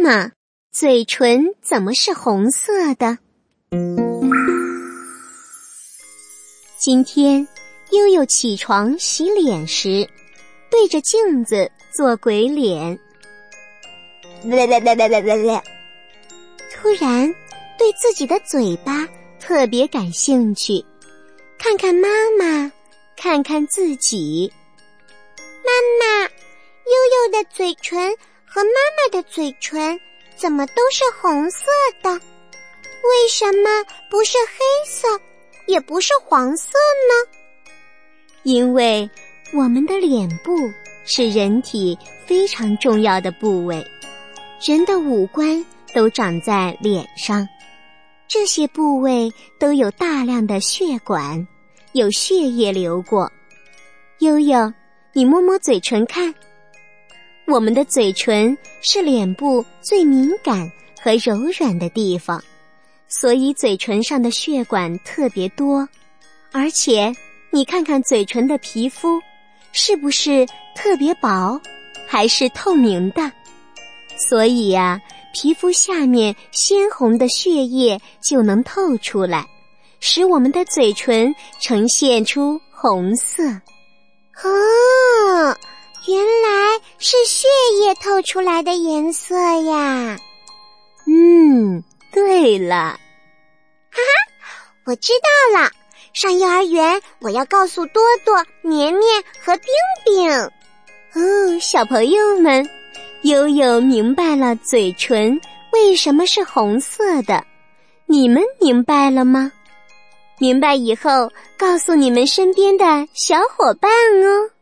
妈，嘴唇怎么是红色的？今天悠悠起床洗脸时，对着镜子做鬼脸，突然对自己的嘴巴特别感兴趣，看看妈妈，看看自己。 妈妈，悠悠的嘴唇和妈妈的嘴唇怎么都是红色的？为什么不是黑色，也不是黄色呢？ 因为我们的脸部是人体非常重要的部位，人的五官都长在脸上，这些部位都有大量的血管，有血液流过。悠悠，你摸摸嘴唇看，我们的嘴唇是脸部最敏感和柔软的地方，所以嘴唇上的血管特别多。而且你看看嘴唇的皮肤是不是特别薄，还是透明的？所以呀，皮肤下面鲜红的血液就能透出来，使我们的嘴唇呈现出红色。 哦，原来是血液透出来的颜色呀。 对了。 哈哈，我知道了，上幼儿园我要告诉多多、绵绵和冰冰。 小朋友们，悠悠明白了嘴唇为什么是红色的，你们明白了吗？明白以后告诉你们身边的小伙伴哦。